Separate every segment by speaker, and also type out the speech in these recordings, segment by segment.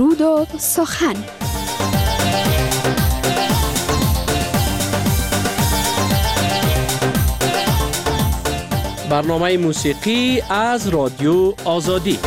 Speaker 1: سرود و سخن.
Speaker 2: برنامه موسیقی از رادیو آزادی.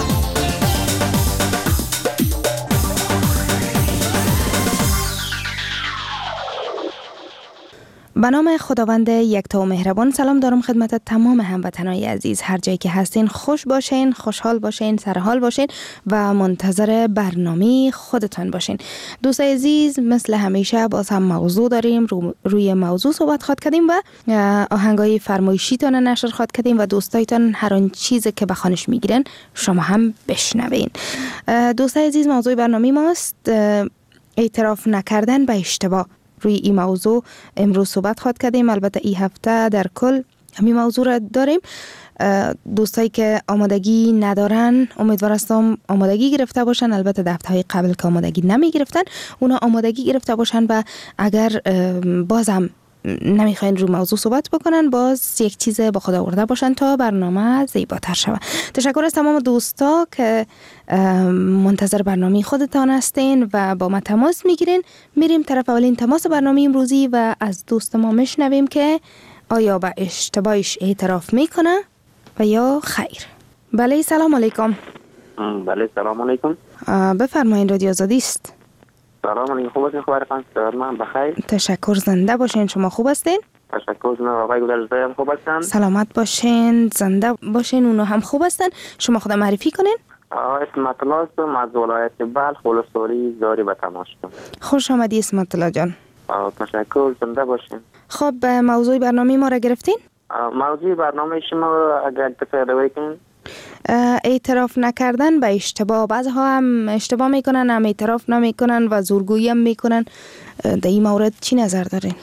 Speaker 3: به نام خداوند یکتا و مهربان. سلام دارم خدمت تمام هموطنان عزیز، هر جایی که هستین خوش باشین، خوشحال باشین، سرحال باشین و منتظر برنامه خودتان باشین. دوستای عزیز، مثل همیشه باز هم موضوع داریم، روی موضوع صحبت خواهد کردیم و آهنگای فرمایشیتان نشر خواهد کردیم و دوستایتان هر آن چیزی که بخوانش میگیرن شما هم بشنوین. دوستای عزیز، موضوع برنامه ماست اعتراف نکردن به اشتباه. روی این موضوع امروز صحبت خواهد کردیم. البته این هفته در کل همین موضوع را داریم. دوستایی که آمادگی ندارن امیدوار هستم آمادگی گرفته باشن. البته در هفته‌های قبل که آمادگی نمی گرفتن اونا آمادگی گرفته باشن و اگر بازم نمیخواین رو موضوع صحبت بکنن باز یک چیز با خود آورده باشن تا برنامه زیباتر شود. تشکر از تمام دوستا که منتظر برنامه خودتان هستین و با ما تماس میگیرین. میریم طرف اولین تماس برنامه امروزی و از دوست ما میشنویم که آیا به اشتباهش اعتراف میکنه و یا خیر. بله، سلام علیکم.
Speaker 4: بله، سلام علیکم.
Speaker 3: بفرمایید، رادیو آزادی است.
Speaker 4: سلام علیکم. خوب هستین؟ خبرتان من بخیر.
Speaker 3: تشکر، زنده باشین. شما خوب هستین؟
Speaker 4: تشکر. جناب آقای گلزایی هم خوب هستن؟
Speaker 3: سلامت باشین، زنده باشین. اونا هم خوب هستن. شما خود معرفی کنین.
Speaker 4: اسمت الله هستم از ولایت بلخ، ولسوالی زاری به تماس.
Speaker 3: خوش آمدی اسمت الله جان.
Speaker 4: تشکر، زنده باشین.
Speaker 3: خب موضوع برنامه ما را گرفتین؟
Speaker 4: موضوع برنامه شما را اگر تفریح کنین.
Speaker 3: اعتراف نکردن به اشتباه. بعضها هم اشتباه میکنن هم اعتراف نمیکنن و زورگویی هم میکنن. در این مورد چی نظر دارین؟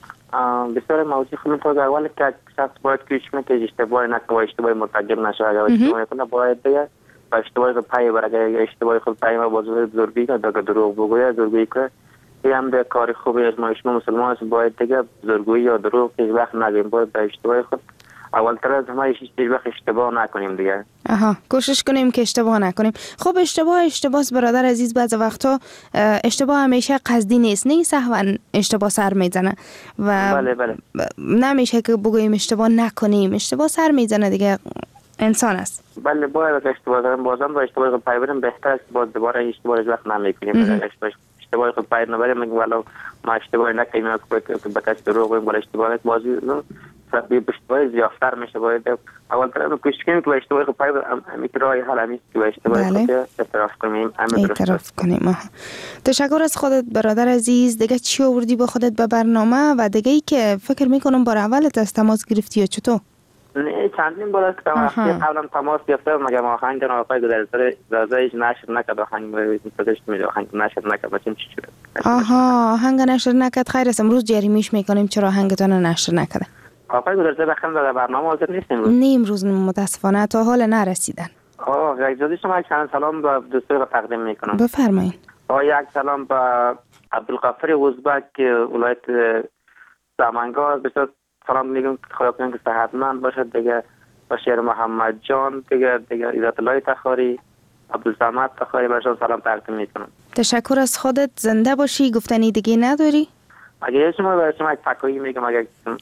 Speaker 4: بسیار موضوع خوبه. تا اول که شخص باید کوشش کنه که اشتباه نکنه، اشتباه مرتکب نشه. اگر اشتباه کنه باید دیگه با اشتباه خود پای بره. اگر اشتباه خود پای ما باز زورگویی کنه، دروغ بگوید، زورگویی کنه، این هم به کار خوبی از ما مسلمان است. باید دیگه زورگویی یا دروغ هیچ وقت نگیم. باید به اشتباه خود اولتر از همه هیچ وقت اشتباه نکنیم دیگه.
Speaker 3: کوشش کنیم که اشتباه نکنیم. خب اشتباه برادر عزیز. بعض وقتا اشتباه همیشه قصدی نیست، نه سهوا اشتباه سر میزنه و
Speaker 4: بله.
Speaker 3: نمیشه که بگوییم اشتباه نکنیم. اشتباه سر میزنه دیگه، انسان است.
Speaker 4: بله، باید اشتباه کنیم. بازم با اشتباه خود پای بریم بهتر است. باز دوباره اشتباه وقت نمیکنیم. اشتباه خود پای نبریم، میگم والا ما اشتباه نکنیم که به کسی دروغ بگیم، ولی اشتباه بازی سبب اشتباه زیادتر میشه. باید اول تر کوشش کنیم که اشتباه خود پای بریم. راه حل همیست که اشتباه خود اعتراف کنیم.
Speaker 3: اعتراف کنیم. تشکر از خودت برادر عزیز. دیگه چی آوردی با خودت به برنامه و دیگه ای که فکر میکنم بار اولت از تماس گرفتی یا چطور؟
Speaker 4: نه، چندین بار است که قبلا تماس گرفتم، مگر آهنگ آقای گلزایی رضایش نشر نکرد. آهنگ نشر نکرد. چی شده؟
Speaker 3: آهنگ نشر نکرد. خیر است، امروز جریمیش میکنیم چرا آهنگتون نشر نکرده.
Speaker 4: آقای گلزایی بخیر در برنامه حاضر نیستیم
Speaker 3: نه امروز متاسفانه تا حال نرسیدن.
Speaker 4: اجازه شما چند سلام به دوستان تقدیم میکنم.
Speaker 3: بفرمایید.
Speaker 4: یک سلام به عبدالغفار ازبک ولایت سمنگان، بسیار سلام میگم. خدا کنه که صحتمند باشد دیگه. بشیر محمد جان دیگه عزت الله تخاری، عبدالصمد تخاری، برشان سلام تقدیم میکنم.
Speaker 3: تشکر از خودت. زنده باشی. گفتنی دیگه نداری؟
Speaker 4: اگه شما برای شما یک تکایی میگم. اگه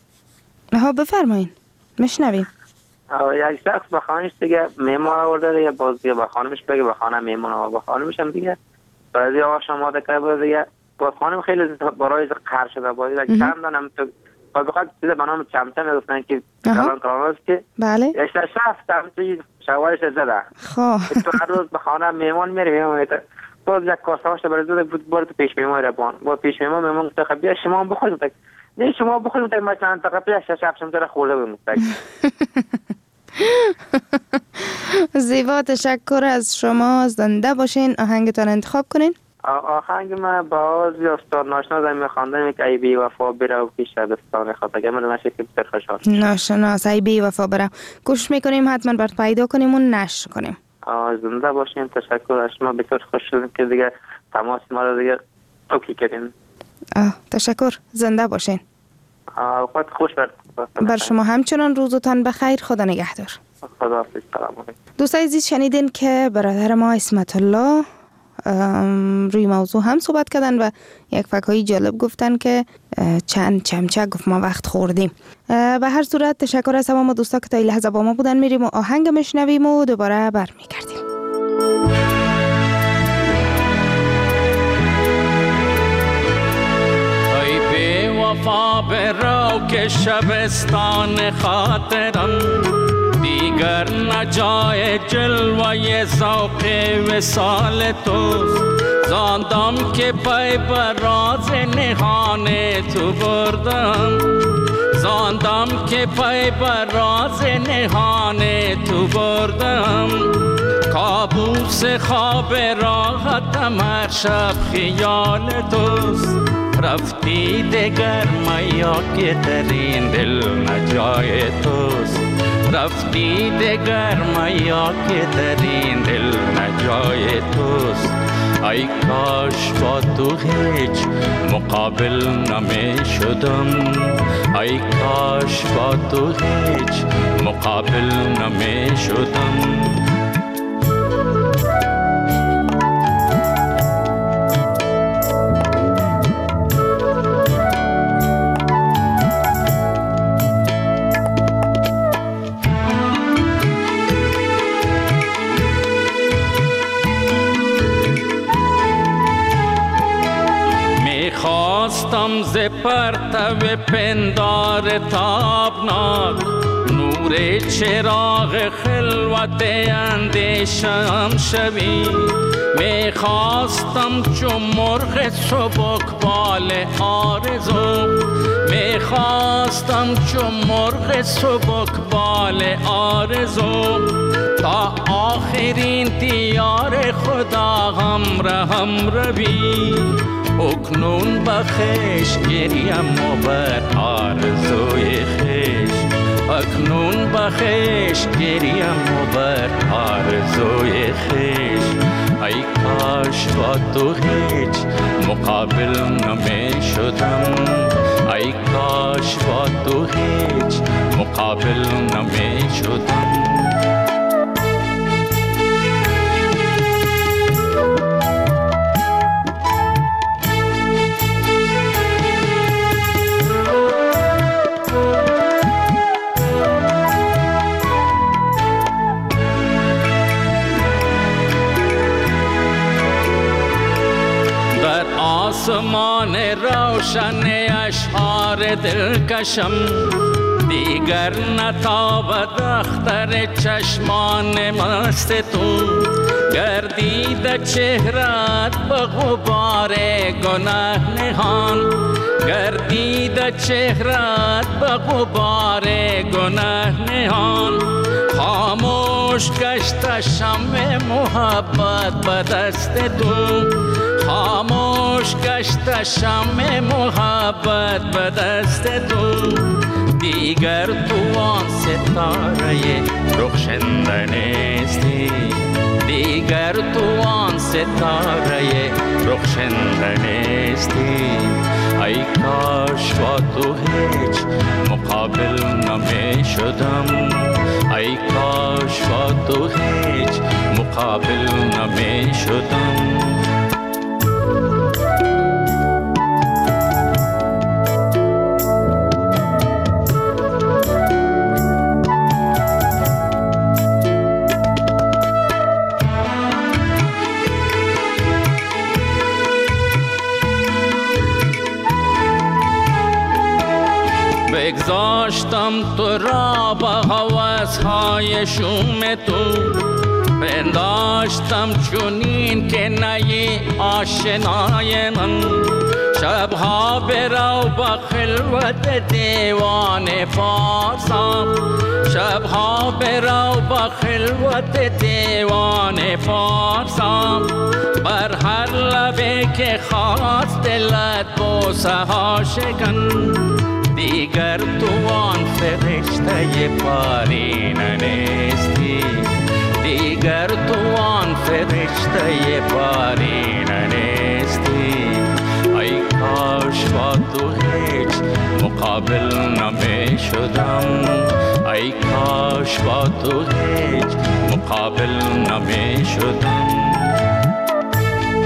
Speaker 3: بفرمایید میشنویم.
Speaker 4: یک شخص با خانمش دیگه مهمان آورده دیگه، باز دیگه با خانمش بگه با خانم مهمان آورده، با خانمش هم دیگه بعضی آش آماده کرده دیگه. با خانم خیلی برای قهر شده. باز دیگه چند دانم تو بخواد چیز به نام چمچم گفتن که کلان است که
Speaker 3: بله
Speaker 4: شفت چمچه شوارش زده.
Speaker 3: خب
Speaker 4: تو هر روز به خانه مهمان میری باز یک کاسه هاش برای زده بود بار تو پیش مهمان ربان. با پیش مهمان گفت بیا شما بخورید. نه شما بخورید ما چند تا قبل شفشم تو خورده بودم.
Speaker 3: زیبا، تشکر از شما. زنده باشین. آهنگتان انتخاب کنین.
Speaker 4: آهنگ من با آواز استاد ناشناس می خواندم که ای بی وفا بره و پیش دستان خاطر من نشه که بسیار خوشحال.
Speaker 3: ناشناس ای بی وفا بره. کوشش میکنیم حتما برات پیدا کنیم و نشر کنیم.
Speaker 4: زنده باشین. تشکر از شما. بسیار خوش شدم که دیگه تماس ما رو دیگه اوکی کردین.
Speaker 3: تشکر. زنده باشین.
Speaker 4: وقت خوش
Speaker 3: بر شما همچنان. روزتان بخیر. خدا نگهدار.
Speaker 4: خدا حافظ. سلام علیکم.
Speaker 3: دوستای عزیز، شنیدین که برادر ما اسمت الله روی موضوع هم صحبت کردن و یک فکرهای جالب گفتن که چند چمچه گفت ما وقت خوردیم. به هر صورت تشکر از تمام دوستا که تا این لحظه با ما بودن. میریم و آهنگ میشنویم و دوباره برمیگردیم.
Speaker 2: ای بی وفا برو که شبستان خاطرم دیگر نجای جلوه ذوق وصال توست. زاندم که پی بر راز نهان تو بردم، زاندم که پی بر راز نهان تو بردم. کابوس خواب راحتم هر شب خیال توست. رفتی دگر میا که در این دل نجای توست. رفتی دگر میا که در این دل نجای توست. ای کاش با تو هیچ مقابل نمی شدم. ای کاش با تو هیچ مقابل نمی شدم. خواستم ز پرتو پندار تابناک نور چراغ خلوت اندیشم شوی. می خواستم چون مرغ سبکبال آرزو، می خواستم چون مرغ سبکبال آرزو. تا آخرین دیار خدا هم روی. اکنون بخش گریم و بر آرزوی خیش. اکنون بخش گریم و بر آرزوی خیش. ای کاش با تو هیچ مقابل نمی شدم. ای کاش با تو هیچ مقابل نمی شدم. آسمان روشن اشعار دلکشم دیگر نتابد اختر چشمان مست تو. گردید چهرت به غبار گناه نهان. گردید چهرت به غبار گناه نهان. خاموش گشت شمع محبت به دست تو. خاموش گشت شمع محبت به دست تو. دیگر تو آن ستاره رخشنده نیستی. دیگر تو آن ستاره رخشنده نیستی. ای کاش با تو هیچ مقابل نمی شدم. ای کاش با تو هیچ مقابل نمی شدم. بگذاشتم تو را با هوس‌های شوم تو. پنداشتم چونین که نی آشنای من. شبها برو با خلوت دیوان فارسم. شبها برو با خلوت دیوان فارسم. بر هر لبه که خواست دلت بوسه ها شکن. دیگر تو آن فرشته پارینه نیستی. دیگر تو آن فرشته پارینه نیستی. ای کاش با تو هیچ مقابل نمی شدم. ای کاش با تو هیچ مقابل نمی شدم.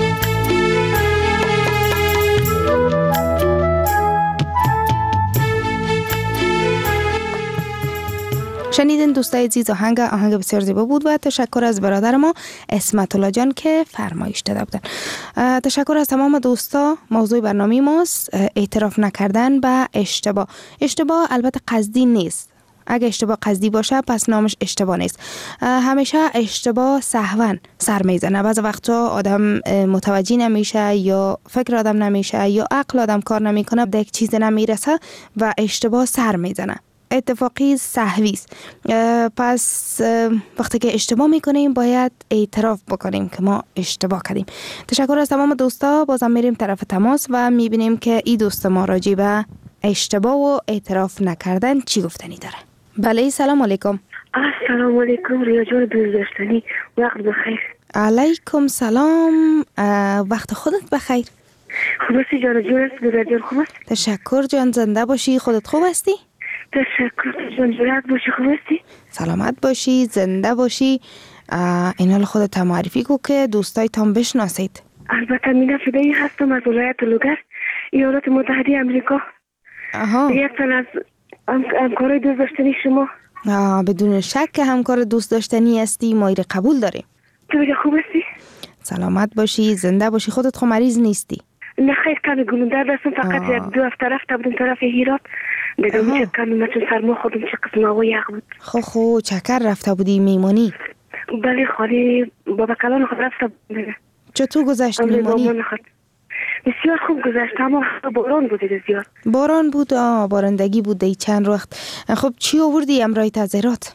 Speaker 3: شنیدین دوستای عزیز، آهنگ بسیار زیبا بود و تشکر از برادر ما اسمت الله جان که فرمایش داده بودن. تشکر از تمام دوستا. موضوع برنامه ماست اعتراف نکردن به اشتباه. اشتباه البته قصدی نیست. اگه اشتباه قصدی باشه پس نامش اشتباه نیست. همیشه اشتباه سهوا سر میزنه. بعضی وقتا آدم متوجه نمیشه یا فکر آدم نمیشه یا عقل آدم کار نمیکنه، به یک چیز نمیرسه و اشتباه سر میزنه. اتفاقی سهوی است. پس وقتی که اشتباه میکنیم باید اعتراف بکنیم که ما اشتباه کردیم. تشکر از تمام دوستا. بازم میریم طرف تماس و میبینیم که این دوست ما راجع به اشتباه و اعتراف نکردن چی گفتنی داره. بله، سلام علیکم.
Speaker 1: السلام علیکم ریا جان دوست داشتنی، وقت بخیر.
Speaker 3: علیکم سلام، وقت خودت بخیر.
Speaker 1: خوب هستی جان؟ جان خوب است؟
Speaker 3: تشکر جان، زنده باشی. خودت خوب هستی؟
Speaker 1: تشکر جان، جورت باشی. خوب هستی؟
Speaker 3: سلامت باشی، زنده باشی. این حال خودت معرفی کو که دوستای تام بشناسید.
Speaker 1: البته مینا فدایی هستم از ولایت لوگر، ایالات متحده آمریکا. یک تن از همکارای دوست داشتنی شما.
Speaker 3: بدون شک که همکار دوست داشتنی هستی، ما ایره قبول داریم.
Speaker 1: تو دیگه خوب هستی؟
Speaker 3: سلامت باشی، زنده باشی. خودت خو مریض نیستی؟
Speaker 1: نه خیر، کمی گلوندر دستم. فقط یک دو هفته رفته بودم طرف هیرات. دیگه میشه کمی مثل سرما خودم چه قسم هوا یخ بود.
Speaker 3: خو چکر رفته بودی میمونی؟
Speaker 1: بله خالی بابا کلان خود رفته بودم.
Speaker 3: چطور گذشت میمونی؟
Speaker 1: بسیار خوب گذشت، اما باران بود بسیار.
Speaker 3: باران بود؟ بارندگی بود دی چند وقت. خب چی آوردی امرای تازیرات؟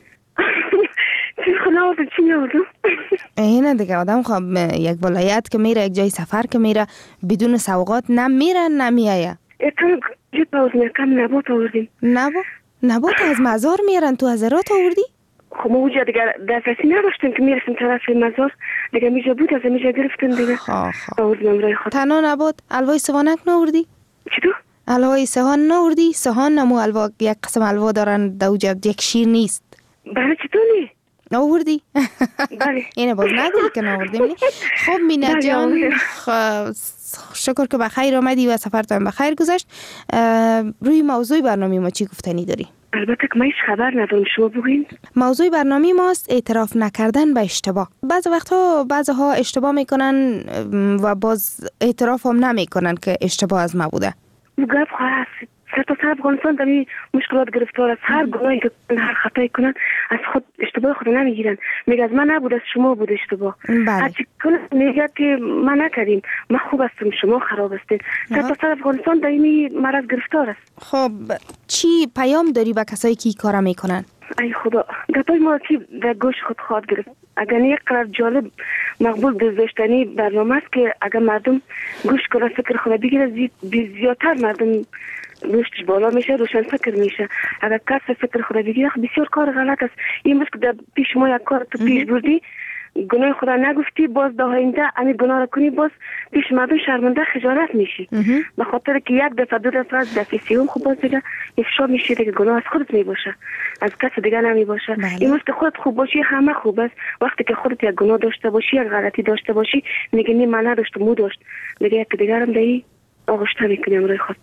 Speaker 1: چی آوردم؟
Speaker 3: اینه دیگه، آدم خب یک ولایت که میره، یک جای سفر که میره، بدون سوغات نمیره نمیایه.
Speaker 1: کم نبات آوردیم.
Speaker 3: نبات از مزار میرن، تو هزارات آوردی؟
Speaker 1: خب ما اونجا دیگه دسترسی نداشتیم که میرسیم طرف مزار، دیگه میجا بود از میجا گرفتیم دیگه. آوردیم رای خود.
Speaker 3: تنها نبات؟ الوای سوانک ناوردی؟
Speaker 1: چطور؟
Speaker 3: الوای سهان ناوردی؟ سهان نمو الوا، یک قسم الوا دارن دوجه، یک شیر نیست.
Speaker 1: بله چطور نی؟
Speaker 3: ناوردی؟
Speaker 1: بله.
Speaker 3: اینه باز نگویی که ناوردیم. خب مینا جان، شکر که بخیر آمدی و سفرتان بخیر گذشت. روی موضوع برنامه ما چی گفتنی داری؟
Speaker 1: البته که من هیچ خبر ندارم، شما بگوین.
Speaker 3: موضوع برنامه ماست اعتراف نکردن به اشتباه. بعضها اشتباه میکنن و باز اعتراف هم نمیکنن که اشتباه از ما بوده.
Speaker 1: گپ خواهد سر افغانستان در این مشکلات گرفتار است. هر گناهی که هر خطایی کنن از خود اشتباه خود نمیگیرن، میگه از من نبود، از شما بود اشتباه. هرچی کنن میگه که من نکردیم، من خوب هستم، شما خراب هستید. سر افغانستان در این مرض گرفتار است.
Speaker 3: خب چی پیام داری به کسایی که این کارا میکنن؟
Speaker 1: ای خدا، گپای ما که در گوش خود خواهد گرفت. اگر یک قدر جالب مقبول دوست داشتنی برنامه است که اگر مردم گوش کنن فکر خود بگیره، زیادتر مردم گوشتش بالا میشه، روشن فکر میشه. اگر کس فکر خود بگیره بسیار کار غلط است. این مثل که در پیش ما یک کار تو پیش بردی، گناه خدا نگفتی، باز در آینده امی گناه را کنی، باز پیش مردم شرمنده خجالت میشی. به خاطر که یک دفعه دو دفعه از دفعه سیوم خب باز دیگه افشا میشه دیگه، گناه از خودت میباشه، از کس دیگه نمیباشه. این مثل که خودت خوب باشی همه خوب است. وقتی که خودت یک گناه داشته باشی، یک غلطی داشته باشی، میگی نه من نداشتم، مو داشت، میگه یک دیگرم دایی آغشته میکنی امروی خود.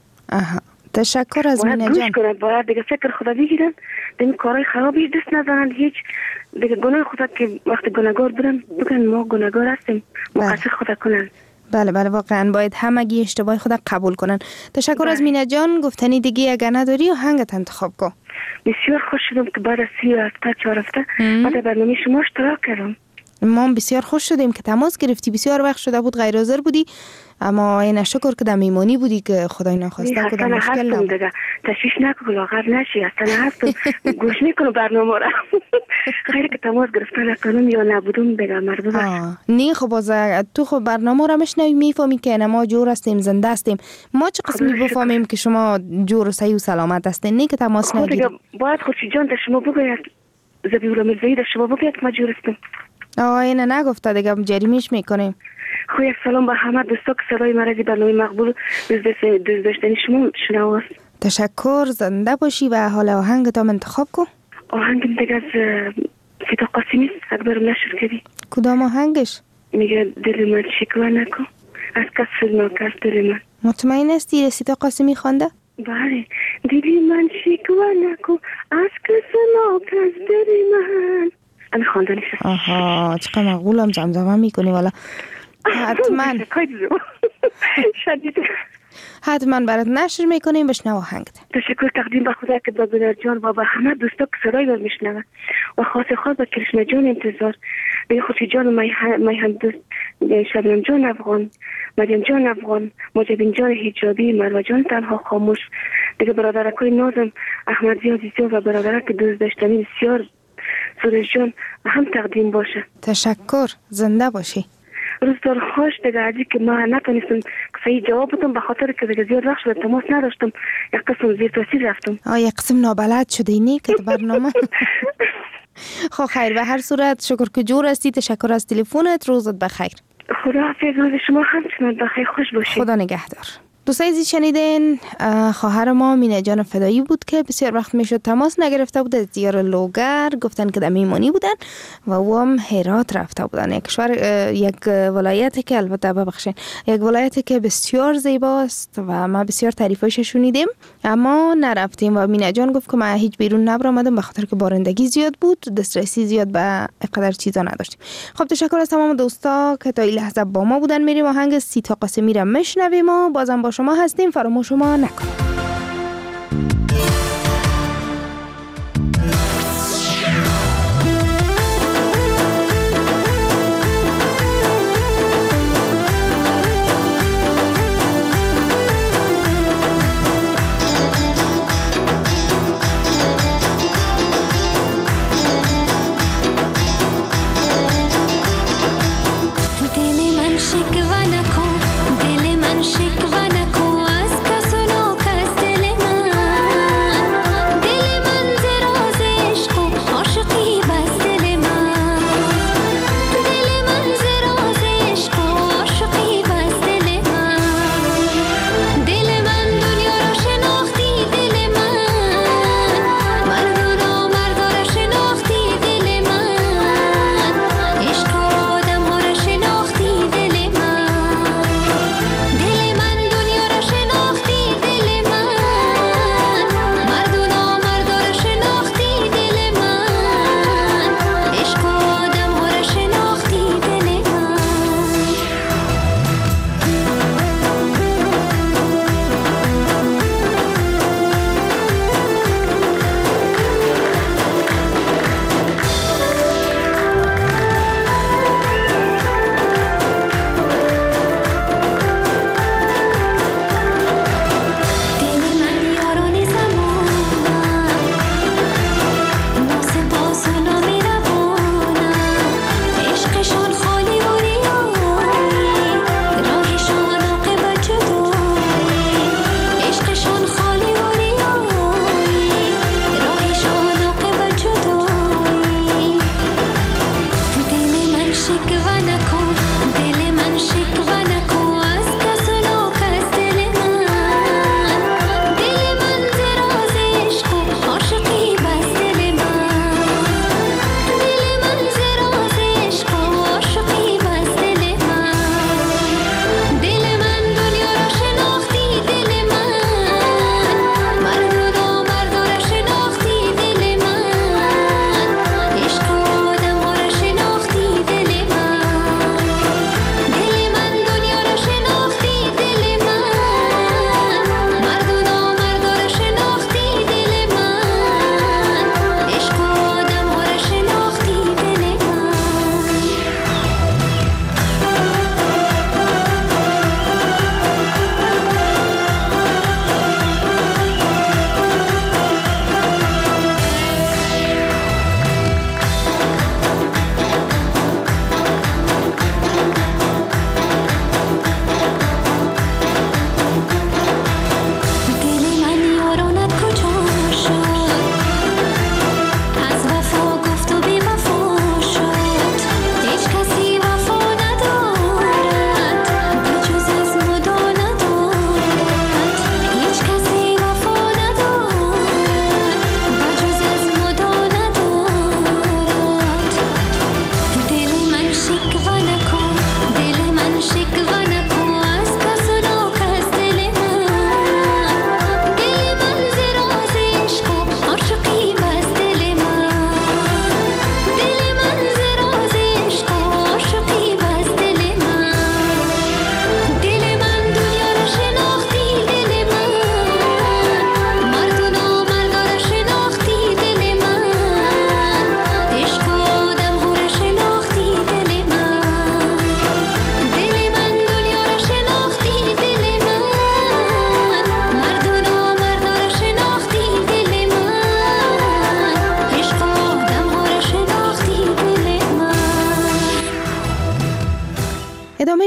Speaker 3: تشکر از مینا جان.
Speaker 1: باید دیگه فکر خدا بگیرن، دیگه کارهای خرابی دست نزنن، هیچ دیگه گناه خدا که وقتی گناهگار برن بگن ما گناهگار هستیم، مقصر خدا کنن.
Speaker 3: بله واقعا باید همگی اشتباه خدا قبول کنن. تشکر از مینا جان. گفتنی دیگه اگر نداری و هنگت انتخاب کن.
Speaker 1: بسیار خوش شدم که بعد از 3 هفته 4 هفته بعد برنامه شما اشتراک کردم.
Speaker 3: ما بسیار خوش شدیم که تماس گرفتی. بسیار وقت شده بود غیر حاضر بودی، اما این شکر که در میمانی بودی که خدای نخواسته که در مشکل نبود.
Speaker 1: تشویش نکن که لاغر نشی، اصلا هستم گوش میکنم برنامه را. خیلی که تماس گرفتن نکنم یا نبودم بگم مردم.
Speaker 3: نه خب باز تو خب برنامه را مشنوی میفهمی که ما جور هستیم، زنده هستیم. ما چه قسمی بفهمیم که شما جور و صحیح و سلامت هستین؟ نه که تماس نگیرید.
Speaker 1: باید خودشی جان در شما بگوید، زبیولا مرزایی در شما بگوید که ما جور هستم.
Speaker 3: اینه نگفته دیگه، جریمش میکنیم.
Speaker 1: خو یک سلام به همه دوستا که صدای مرزی برنامه مقبول دوست داشتنی شما شنواست.
Speaker 3: تشکر، زنده باشی و حالا آهنگ تا انتخاب کن.
Speaker 1: آهنگم دیگه از سیتا قاسمی اکبرم نشر کردی.
Speaker 3: کدام آهنگش؟
Speaker 1: میگه دل من شکوه نکن از کس فیلم کرد دل من.
Speaker 3: مطمئن هستی سیتا قاسمی خوانده؟
Speaker 1: بله. دیدی من شکوه نکو از کس ناپس داری من. امی خواندنیش هست.
Speaker 3: آها چقدر مقبولم زمزمه میکنی والا. حتما
Speaker 1: شدید
Speaker 3: حتما برات نشر میکنیم. بشنو آهنگت.
Speaker 1: تشکر تقدیم به خدا که با گلر جان و به همه دوستا که صدای رو میشنون و خاص به کرشمه جان انتظار، به خوشی جان و میهن دوست شبنم جان افغان، مریم جان افغان، مجابین جان حجابی، مروه جان تنها خاموش، دیگه برادرکای نازم احمدی عزیزیان و برادرک دوست داشتنی بسیار سورش جان هم تقدیم باشه.
Speaker 3: تشکر. زنده باشی.
Speaker 1: روزدار خوش. دیگه عجیب که ما نتونستم صحیح جواب بدم به خاطر که دیگه زیاد وقت شد تماس نداشتم. یک قسم زیر تاثیر رفتم.
Speaker 3: یک قسم نابلد شده اینی که برنامه. خب خیر، به هر صورت شکر که جور هستی. تشکر از تلفنت. روزت بخیر.
Speaker 1: خدا حافظ. روز شما همچنان بخیر. خوش باشید.
Speaker 3: خدا نگهدار. دوستای عزیز شنیدین خواهر ما مینه جان فدایی بود که بسیار وقت میشد تماس نگرفته بود. از دیار لوگر گفتن که در میمانی بودن و او هم هرات رفته بودن. یک ولایتی که البته ببخشید یک ولایتی که بسیار زیباست و ما بسیار تعریفش شنیدیم اما نرفتیم و مینه جان گفت که ما هیچ بیرون نبرآمدم به خاطر که بارندگی زیاد بود، دسترسی زیاد به اینقدر چیزا نداشتیم. خب تشکر از تمام دوستا که تا این لحظه با ما بودن. میریم آهنگ سیتا قاسمی را میشنویم و بازم با شما هستیم. فراموش ما نکنید.
Speaker 5: شکوه نکن، دل من شکوه نکن، از کس و ناکس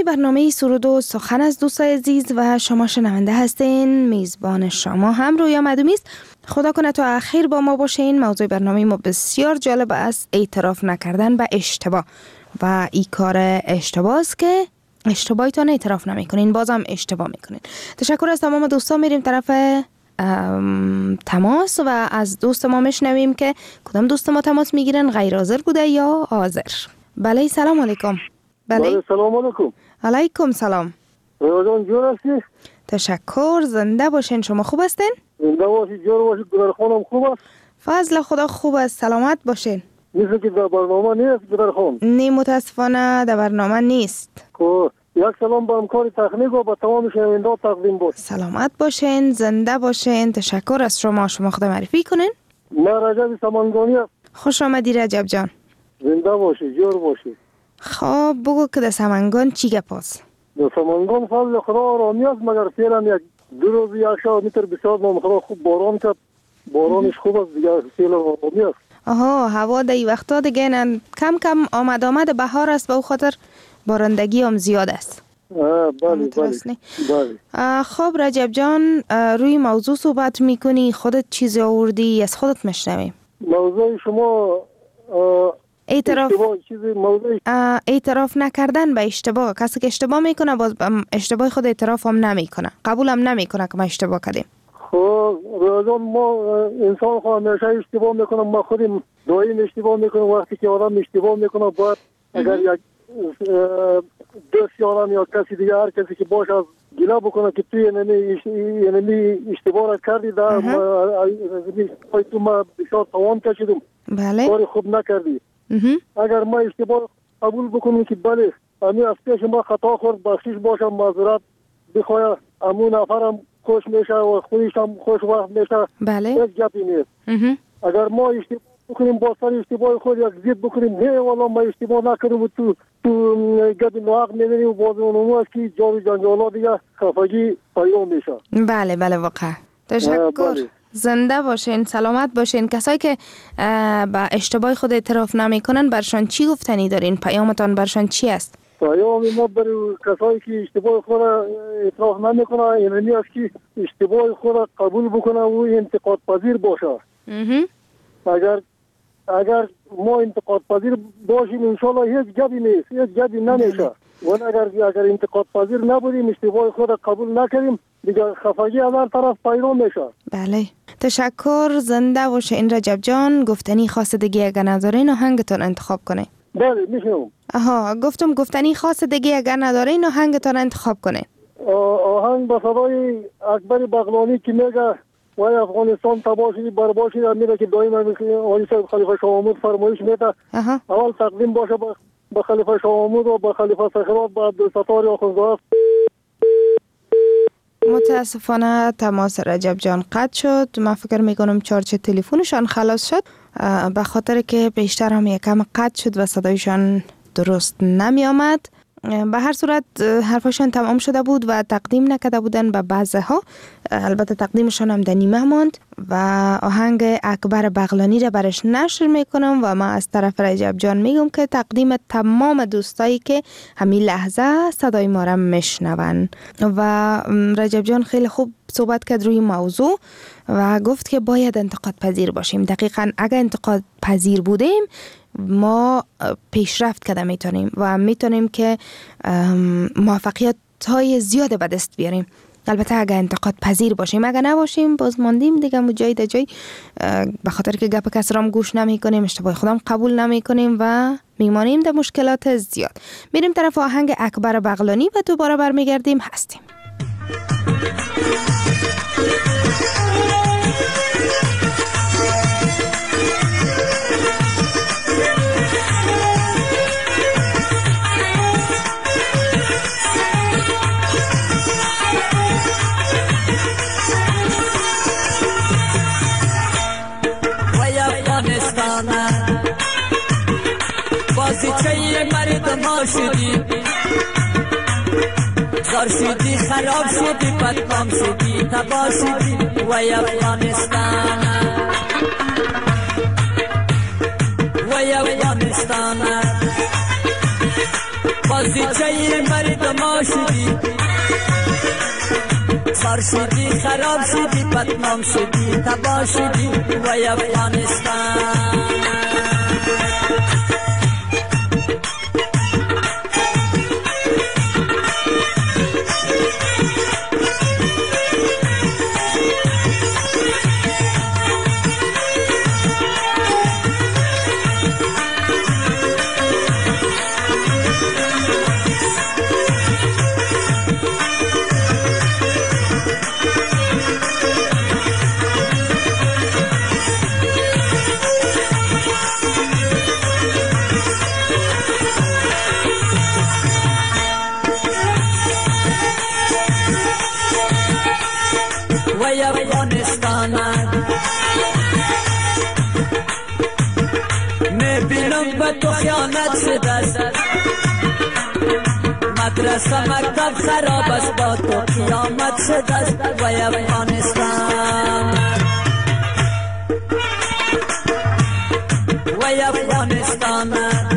Speaker 3: برنامه سرود و سخن از دوستای عزیز و شما شنونده هستین. میزبان شما هم رویا مدومی است. خدا کنه تا اخیر با ما باشین. موضوع برنامه ما بسیار جالب است، اعتراف نکردن به اشتباه. و این کار اشتباه است که اشتباهیتان اعتراف نمیکنین، بازم اشتباه میکنین. تشکر از تمام دوستان. میریم طرف تماس و از دوست ما میشنویم که کدام دوست ما تماس میگیرن، غیر حاضر بوده یا حاضر. بله سلام علیکم.
Speaker 5: بله سلام علیکم.
Speaker 3: علیکم سلام.
Speaker 5: روزان جور هستی؟
Speaker 3: تشکر. زنده باشین. شما خوب هستین؟
Speaker 5: زنده باشی، جور باشی. گلر خانم خوب است؟
Speaker 3: فضل خدا خوب است. سلامت باشین.
Speaker 5: مثل که در برنامه نیست گلر خانم؟
Speaker 3: نه متاسفانه در برنامه نیست.
Speaker 5: یک سلام با همکار تکنیک و با تمام شنونده تقدیم بود.
Speaker 3: سلامت باشین، زنده باشین. تشکر از شما. شما خود معرفی کنین.
Speaker 5: من رجب سمنگانی است.
Speaker 3: خوش آمدی رجب جان.
Speaker 5: زنده باشی، جور باشی.
Speaker 3: خب بگو که در سمنگان چی گپ است؟
Speaker 5: در سمنگان فضل خدا آرامی است، مگر فعلا یک دو روز یک شب متر بسیار نام خدا خوب باران کرد. بارانش خوب است دیگه، فعلا آرامی است.
Speaker 3: آها، هوا در این وقتا دیگه کم کم آمد بهار است، به او خاطر بارندگی هم زیاد است.
Speaker 5: بله.
Speaker 3: خب رجب جان، روی موضوع صحبت میکنی، خودت چیزی آوردی، از خودت میشنویم.
Speaker 5: موضوع شما
Speaker 3: اعتراف نکردن به اشتباه. کسی که اشتباه میکنه باز اشتباه خود اعتراف هم نمیکنه، قبول هم نمیکنه که ما اشتباه کردیم.
Speaker 5: خب روزان ما انسان خود همیشه اشتباه میکنه، ما خودم دائم اشتباه میکنم. وقتی که آدم اشتباه میکنه باید اگر یک دوست آدم یا کسی دیگه، هر کسی که باشه از گله بکنه که توی اینمی اشتباه را کردی، در تو ما بسیار توان کشیدم،
Speaker 3: بله
Speaker 5: کار خوب نکردی. اگر ما اشتباه قبول بکنیم که بله امی از پیش ما خطا خورد، بخشش باشم، معذرت بخواه، امون نفرم خوش میشه و خودش هم خوش وقت میشه.
Speaker 3: بله
Speaker 5: یک گپی نیست. اگر ما اشتباه بکنیم با سر اشتباه خود یک زید بکنیم، نه والا ما اشتباه نکردیم و تو گپ ناحق میبینیم و باز اونمو است که جاری جنجالا دیگه خفگی پیدا میشه.
Speaker 3: بله واقعا. تشکر. زنده باشین، سلامت باشین. کسایی که با اشتباه خود اعتراف نمیکنن برشان چی گفتنی دارین؟ پیامتان برشان چی است؟
Speaker 5: پیام ما برای کسایی که اشتباه خود اعتراف نمیکنن اینمی است که اشتباه خود قبول بکنن و انتقاد پذیر باشه. اگر ما انتقاد پذیر باشیم انشالله هیچ گپی نیست، هیچ گپی نمیشه. و اگر انتقاد پذیر نبودیم، اشتباه خود قبول نکردیم، دیگه خفگی از هر طرف پیدا میشه.
Speaker 3: بله تشکر. زنده باشه این رجب جان. گفتنی خاص دیگه اگر ندارین آهنگتان انتخاب کنه.
Speaker 5: بله میشنم.
Speaker 3: گفتم گفتنی خاص دیگه اگر ندارین آهنگتان انتخاب کنه.
Speaker 5: آهنگ با صدای اکبر بغلانی که میگه وای افغانستان تباه شدی برباد شدی، میگه که دائما آقای صاحب خلیفه شاه محمود فرمایش میده اول تقدیم باشه با خلیفه شاه محمود و با خلیفه سخرات با عبدالستار آخوندزاده.
Speaker 3: متاسفانه تماس رجب جان قطع شد. من فکر میکنم چارچ تلفنشان خلاص شد، به خاطر که بیشتر هم یکم قطع شد و صدایشان درست نمی آمد. به هر صورت حرفشان تمام شده بود و تقدیم نکرده بودن به بعضها. البته تقدیمشان هم در نیمه ماند و آهنگ اکبر بغلانی را برش نشر میکنم و ما از طرف رجب جان میگم که تقدیم تمام دوستایی که همین لحظه صدای ما را میشنون. و رجب جان خیلی خوب صحبت کرد روی موضوع و گفت که باید انتقاد پذیر باشیم. دقیقاً اگر انتقاد پذیر بودیم ما پیشرفت کرده میتونیم و میتونیم که موفقیت های زیاد به دست بیاریم. البته اگر انتقاد پذیر باشیم، اگر نباشیم باز ماندیم دیگه جای در جای، به خاطر که گپ کس را گوش نمی کنیم، اشتباه خودم قبول نمی کنیم و میمانیم در مشکلات زیاد. میریم طرف آهنگ اکبر بغلانی و دوباره برمیگردیم هستیم.
Speaker 6: بازیچه مردم شدی، زار شدی، خراب شدی، بدنام شدی، تباه شدی وای افغانستان، وای افغانستان. بازیچه مردم شدی، سر شدی خراب شدی بدنام شدی تباه شدی وای افغانستان. وای افغانستان میبینم به تو خیانت شده است، مدرسه مکتب خراب است با تو قیامت شده است وای افغانستان. وای افغانستان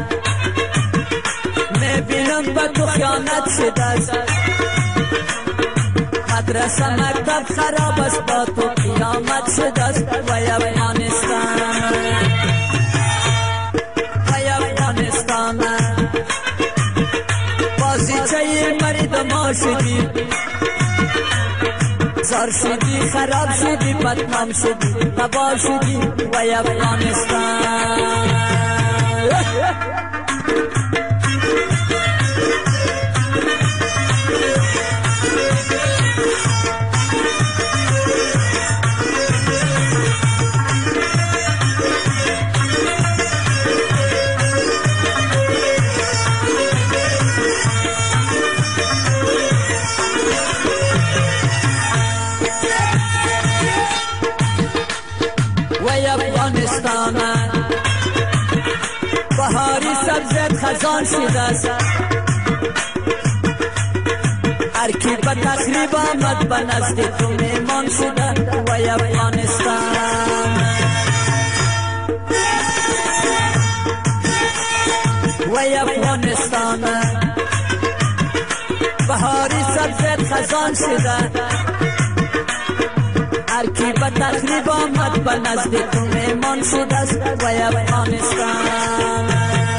Speaker 6: میبینم به تو خیانت شده است، مدرسه مکتب خراب است با تو قیامت شده است وای افغانستان. وای افغانستان بازیچه مردم شدی، زار شدی خراب شدی بدنام شدی تباه شدی وای افغانستان. بهاری سبزت خزان شده است، هر کی به تقریب آمد به نزد تو میمان شده وای افغانستان. وای افغانستان بهاری سبزت خزان شده، هر کی به تقریب آمد به نزد تو میمان شده است وای افغانستان.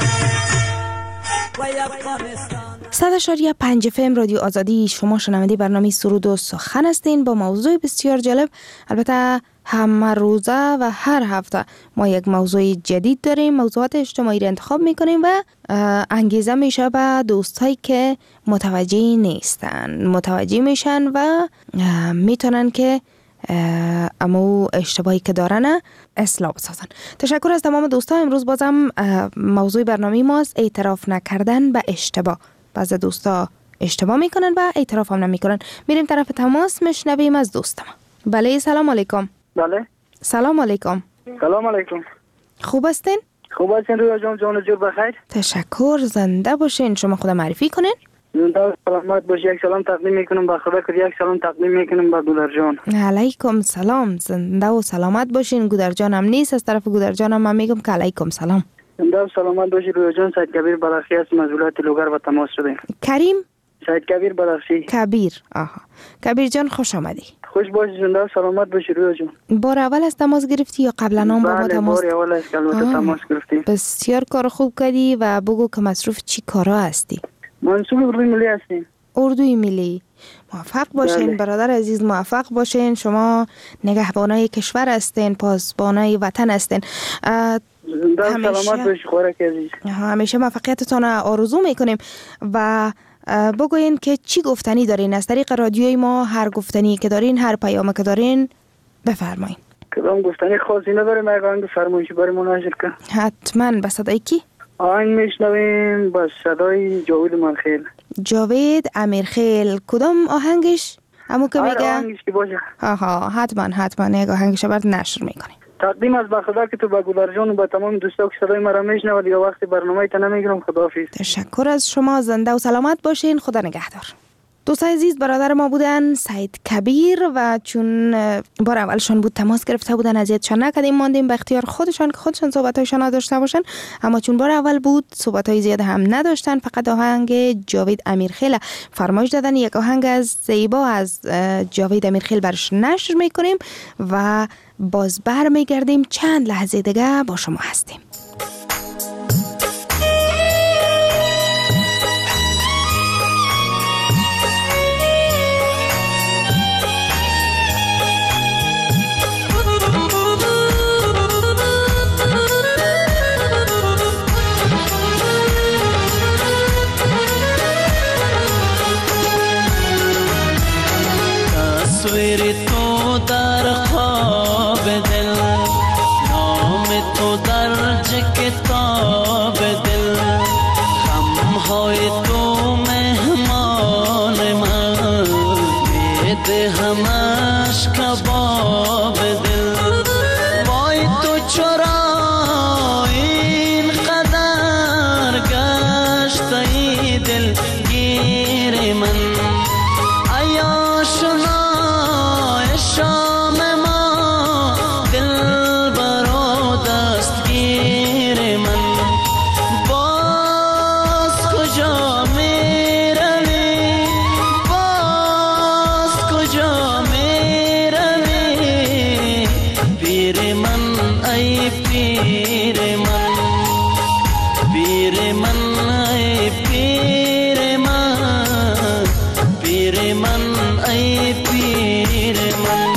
Speaker 6: وای افغانستان.
Speaker 3: 100.5 FM رادیو آزادی، شما شنونده برنامه سرود و سخن هستین با موضوع بسیار جالب. البته همه روزه و هر هفته ما یک موضوع جدید داریم، موضوعات اجتماعی را انتخاب میکنیم و انگیزه میشه به دوستایی که متوجه نیستن متوجه میشن و میتونن که امو اشتباهی که دارن اصلاح بسازن. تشکر از تمام دوستا. امروز بازم موضوع برنامه ماست اعتراف نکردن به اشتباه. بعضی دوستا اشتباه میکنن و اعتراف هم نمیکنن. میریم طرف تماس، میشنویم از دوستم. بله سلام علیکم.
Speaker 5: بله
Speaker 3: سلام علیکم.
Speaker 5: سلام علیکم.
Speaker 3: خوب هستین؟
Speaker 5: خوب هستین رویا جان؟ جان جور بخیر.
Speaker 3: تشکر. زنده باشین. شما خود معرفی کنین.
Speaker 5: زنده سلامت باش. یک سلام تقدیم میکنم به خدا که یک سلام تقدیم میکنم به گودر جان.
Speaker 3: علیکم سلام. زنده و سلامت باشین. گودر جانم نیست، از طرف گودر جانم من میگم که علیکم سلام.
Speaker 5: زنده و سلامت باشی رویا جان. سید کبیر بلخی هستم از ولایت لوگر و تماس شدیم.
Speaker 3: کریم
Speaker 5: سید کبیر بلخی.
Speaker 3: کبیر. آها کبیر جان خوش آمدی.
Speaker 5: خوش باشی. زنده و سلامت باشی رویا جان.
Speaker 3: بار اول از تماس گرفتی یا قبلا هم با ما تماس؟
Speaker 5: بار اول است که تماس گرفتیم.
Speaker 3: بسیار کار خوب کردی و بگو که مصروف چی کارا هستی؟
Speaker 5: منصوب اردوی ملی هستیم.
Speaker 3: اردوی ملی. موفق باشین. بله. برادر عزیز موفق باشین. شما نگهبانای کشور هستین، پاسبانای وطن هستین.
Speaker 5: سلامت باشی خوراک عزیز.
Speaker 3: همیشه موفقیتتان آرزو میکنیم و بگوین که چی گفتنی دارین از طریق رادیوی ما. هر گفتنی که دارین، هر پیامی که دارین بفرمایین.
Speaker 5: کدام گفتنی خاصی نداریم، یک آهنگ فرمایشی برای منتشر کن.
Speaker 3: حتما. به صدای کی؟
Speaker 5: آهنگ میشنویم با صدای جاوید امیرخیل.
Speaker 3: جاوید امیرخیل. کدام آهنگش؟ همون که میگه
Speaker 5: آهنگش که باشه.
Speaker 3: حتما یک آهنگش برات نشر میکنیم.
Speaker 5: تقدیم از به خدا که تو با گودر جان و با تمام دوستا که صدای مرا میشنوند دیگه وقتی برنامه تا نمیگیرم. خداحافظ.
Speaker 3: تشکر از شما. زنده و سلامت باشین. خدا نگهدار. دوستای عزیز، برادر ما بودن سعید کبیر و چون بار اولشان بود تماس گرفته بودن، اذیتشان نکردیم، ماندیم به اختیار خودشان که خودشان صحبتایشان نداشته باشن. اما چون بار اول بود صحبتای زیاد هم نداشتن، فقط آهنگ جاوید امیرخیل فرمایش دادن. یک آهنگ از زیبا از جاوید امیرخیل برش نشر میکنیم و باز برمیگردیم. چند لحظه دیگه با شما هستیم.
Speaker 2: تصویر تو در خواب دل، نام تو در کتاب دل، خمهای تو مهمان من، میده همش کباب دل. وای تو چرا این قدر گشتی دل گیر من، شام ما دل برو دستگیر من. باز کجا می روی، باز کجا می روی، پیر من ای پیر من، پیر من ای پیر من، پیر من ای پیر من.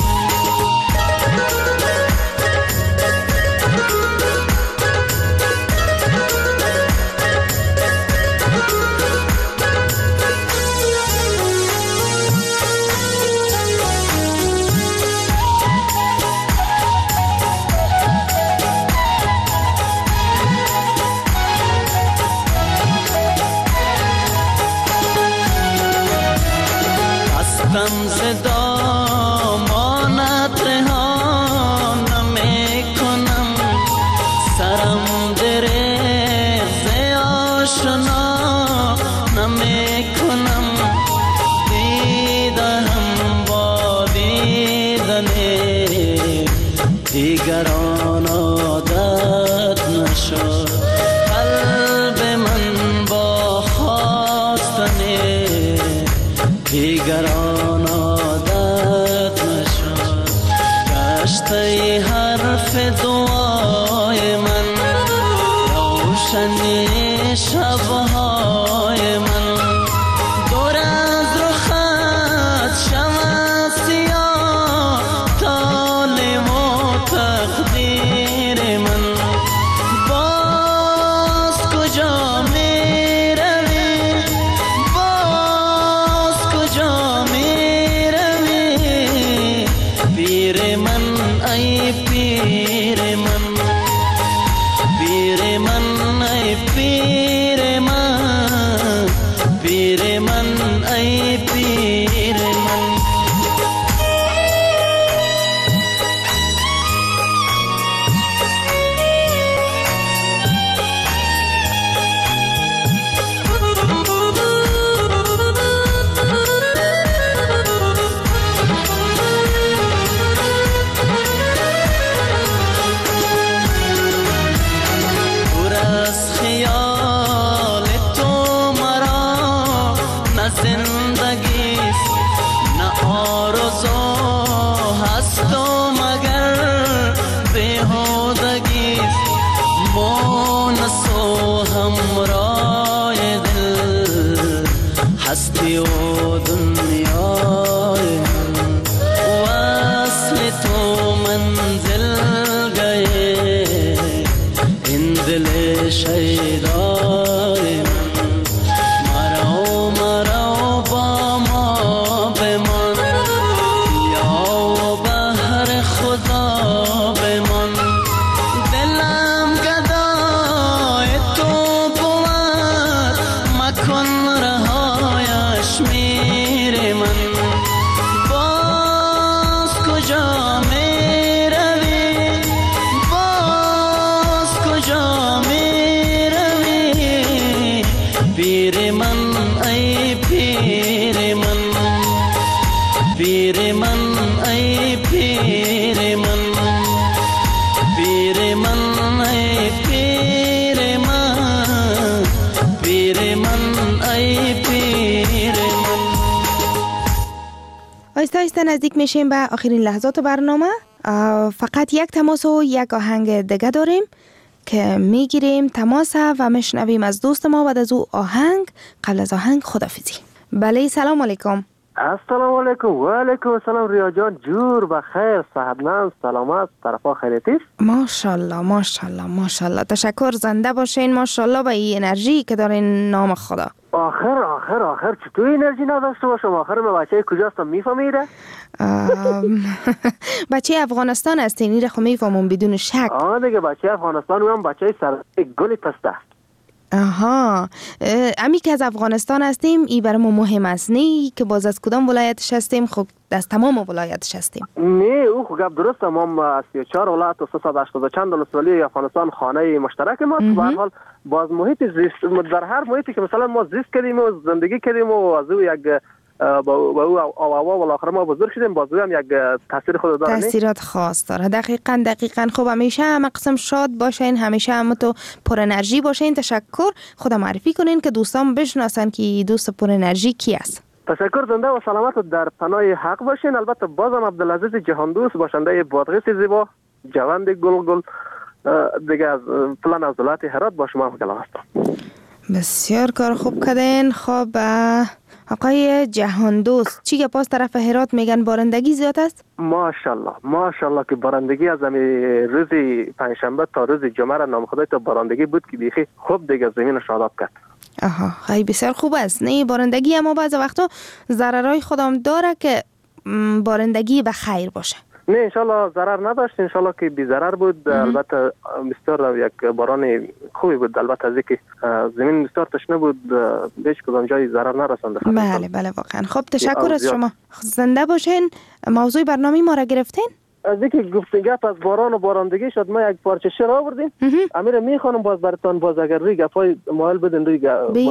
Speaker 2: دستم ز دامانت رها نمی کنم، سرم دریغ ز آشنا نمی کنم، دیدنم با دیدن دیگران عادت نشد، قلب من با خواستن دیگران عادت نشد. گشته حرف دعای من، روشنی شبهای من، دور از رخت شود سیاه طالب و تقدیر من. باز کجا می روی، باز کجا می روی، پیر من ای پیر من ای پیر من، پیر من ای پیر من، پیر من ای پیر من.
Speaker 3: آهسته آهسته نزدیک میشیم به آخرین لحظات برنامه. فقط یک تماس و یک آهنگ دیگه داریم که میگیریم تماس و میشنویم از دوست ما. بعد از او آهنگ، قبل از آهنگ خدافیزی. بله سلام علیکم.
Speaker 5: السلام علیکم. و علیکم السلام ریا جان، جور بخیر، صحتمند، سلامت، طرفا خیریتی؟
Speaker 3: ماشاءالله ماشاءالله ماشاءالله. تشکر، زنده باشین. ماشاءالله به این انرژی که دارین، نام خدا.
Speaker 5: آخر چطور انرژی نداشته باشم؟ آخر من بچه کجاستم میفهمیده؟
Speaker 3: بچه افغانستان هستین، این رخو میفهمم بدون شک.
Speaker 5: دیگه بچه افغانستان و هم بچه سر گلی پسته.
Speaker 3: آها، امی که از افغانستان هستیم ای برای ما مهم است، نه که باز از کدام ولایتش هستیم. خب از تمام ولایتش هستیم.
Speaker 5: نه او خب گپ درسته، ما از 34 ولایت و 380 چند ولسوالی افغانستان خانه مشترک ما. به هر حال باز محیط زیست، در هر محیطی که مثلا ما زیست کردیم و زندگی کردیم و از او یک با او و بالاخره ما بزرگ شدیم، باز هم یک تاثیر خود داره،
Speaker 3: تاثیرات خاص داره. دقیقاً. خب همیشه هم قسم شاد باشین، همیشه هم تو پر انرژی باشین. تشکر. خدا معرفی کنین که دوستان بشناسن که دوست پر انرژی کی است.
Speaker 5: تشکر، زنده و سلامت و در پناه حق باشین. البته بازم عبدالعزیز جهاندوست، باشنده بادغیس زیبا، جوند گل دیگه از پلان از ولایت هرات با شما کلام هستم.
Speaker 3: بسیار کار خوب کردین. خب آقای جهاندوست، چی که پاس طرف هرات میگن بارندگی زیاد است؟ ماشاءالله که بارندگی از روز پنجشنبه تا روز جمعه را نام خدای تا بارندگی بود که بیخی خوب دیگه زمین شاداب کرد. آها، خیلی بسیار خوب است. نه بارندگی اما بعض وقتا ضررهای خودم داره که بارندگی به خیر باشه. نه
Speaker 5: انشالله ضرر نداشت، انشالله که بی ضرر بود. البته بسیار یک باران خوبی بود، البته از اینکه زمین بسیار تشنه بود، هیچ کدام جای ضرر نرسانده.
Speaker 3: بله واقعا. خب تشکر از شما، زنده باشین. موضوع برنامه ما را گرفتین؟
Speaker 5: از اینکه گپ از باران و بارندگی شد، ما یک پارچه شعر آوردیم. امیر میخوانم باز براتون، باز اگر روی گپای مایل بدین روی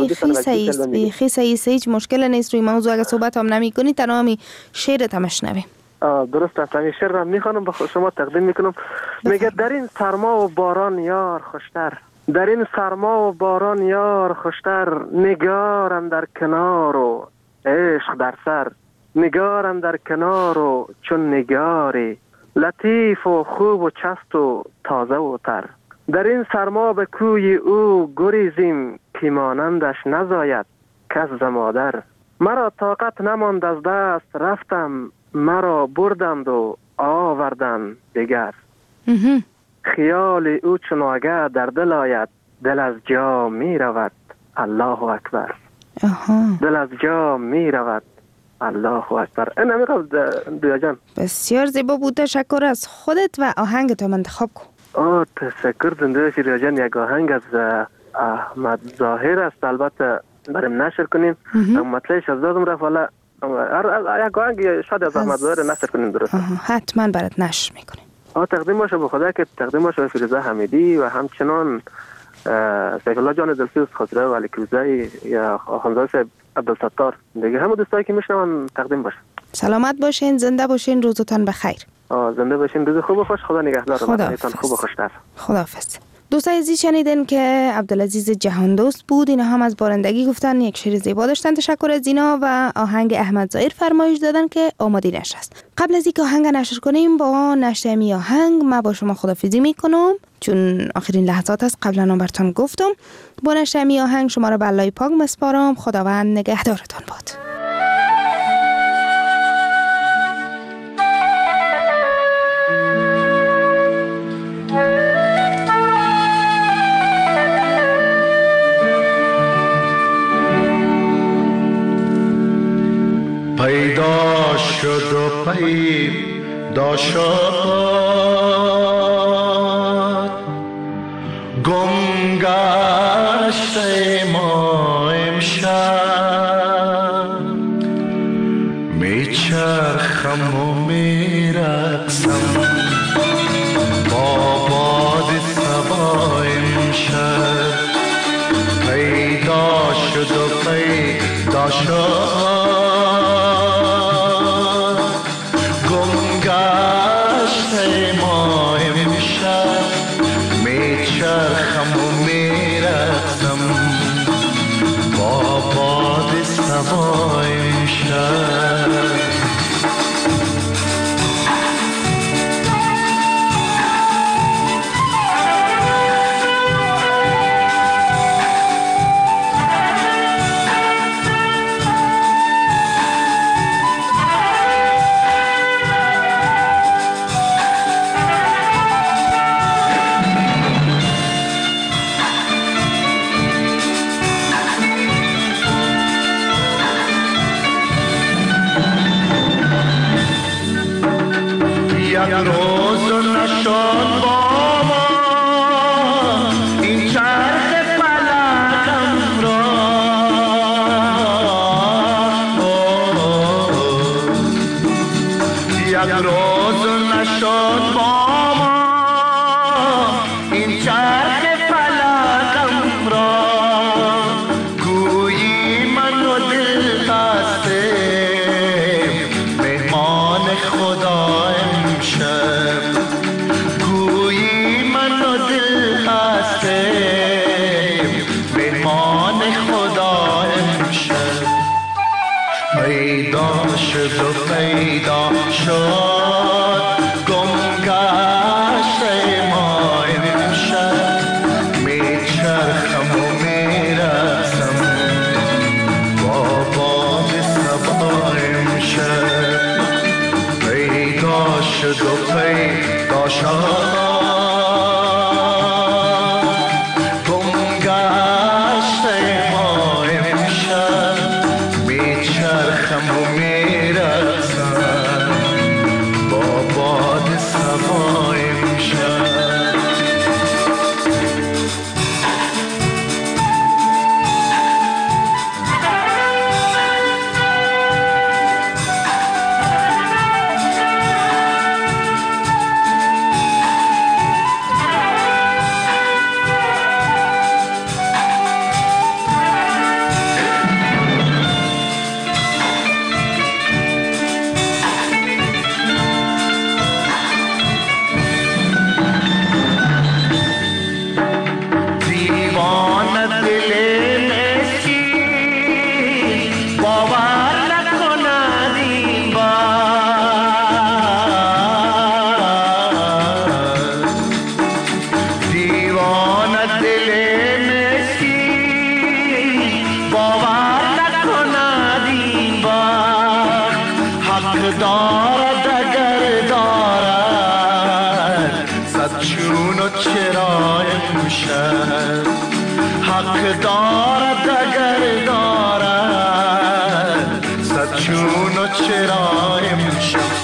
Speaker 3: بیخی صحیح، هیچ مشکل نیست. روی موضوع اگر صحبت هم نمی‌کنی تمامی شعرت هم شنویم.
Speaker 5: درست است. این شعر را میخوانم به شما تقدیم میکنم. میگه در این سرما و باران یار خوشتر، در این سرما و باران یار خوشتر، نگارم در کنار و عشق در سر، نگارم در کنار و چون نگاری، لطیف و خوب و چست و تازه و تر. در این سرما به کوی او گریزیم که مانندش نزاید کس ز مادر. مرا طاقت نماند از دست رفتم، مرا بردند و آوردند دیگر. خیال او چون آگه در دل آید، دل از جا می رود الله اکبر. دل از جا می رود الله اکبر. این همی دویا جان
Speaker 3: بسیار زیبا بود. تشکر از خودت و آهنگ تو انتخاب کن.
Speaker 5: تشکر زنده باشی ریا جان. یک آهنگ از احمد ظاهر است، البته بریم نشر کنیم. مطلعش از دادم رفت، حالا یک آهنگ شاید از احمد ظاهر نشر کنیم. درست
Speaker 3: حتما برات نشر میکنیم.
Speaker 5: تقدیم باشه به خدا، که تقدیم باشه به فیروزه حمیدی و همچنان سیف الله جان دلسوز، خاطره ولی کروزی یا خانزاده عبدالستار، دیگه همه دوستایی که میشنون تقدیم باشه.
Speaker 3: سلامت باشین، زنده باشین، روزتان بخیر.
Speaker 5: زنده باشین، روز خوب و خوش. خدا نگهدار.
Speaker 3: خداحافظ.
Speaker 5: خوب و خوشتر.
Speaker 3: خداحافظ. دوستای عزیز شنیدن که عبدالعزیز جهاندوست بود. اینا هم از بارندگی گفتن، یک شعر زیبا داشتن. تشکر از اینا و آهنگ احمد ظاهر فرمایش دادن که آماده نشر است. قبل از اینکه آهنگ نشر کنیم، با نشر می آهنگ ما با شما خدافظی میکنم، چون آخرین لحظات است. قبلا براتون گفتم با نشر می آهنگ شما را به الله پاک مسپارم. خداوند نگهدارتان باد.
Speaker 7: پیدا شد و پیدا شد، گم گشت ما امشب، میچرخم و میرقصم با باد صبا امشب. پیدا شد و پیدا شد، روز نشد با ما این چرخ فلکم را یک روز نشد با ما این چرخ فلکم را گویی من و دل هستیم مهمان خدا امشب گویی من و دل هستیم مهمان خدا امشب پیدا شد و پیدا شد گم گشته ما امشب میچرخم و میرسم با باد صبا امشب پیدا شد و پیدا شد گم گشته ما امشب میچرخم و میرسم با باد صبا امشب دارد اگر دارد صد چون و چرا امشب حق دارد اگر دارد صد چون و چرا امشب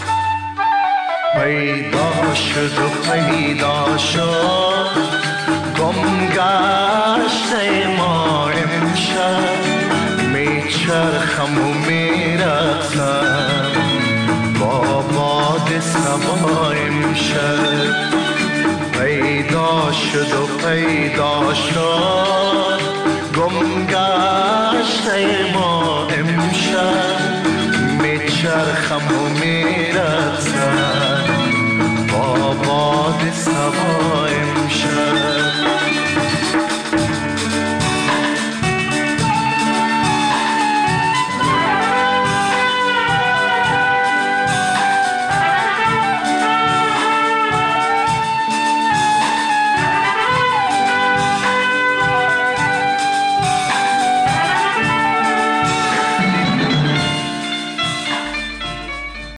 Speaker 7: پیدا شد و پیدا شد گم گشته ما امشب میچرخم و میرقصم با باد صبا امشب پیدا شد و پیدا شد گم گشته ما امشب میچرخم و میرقصم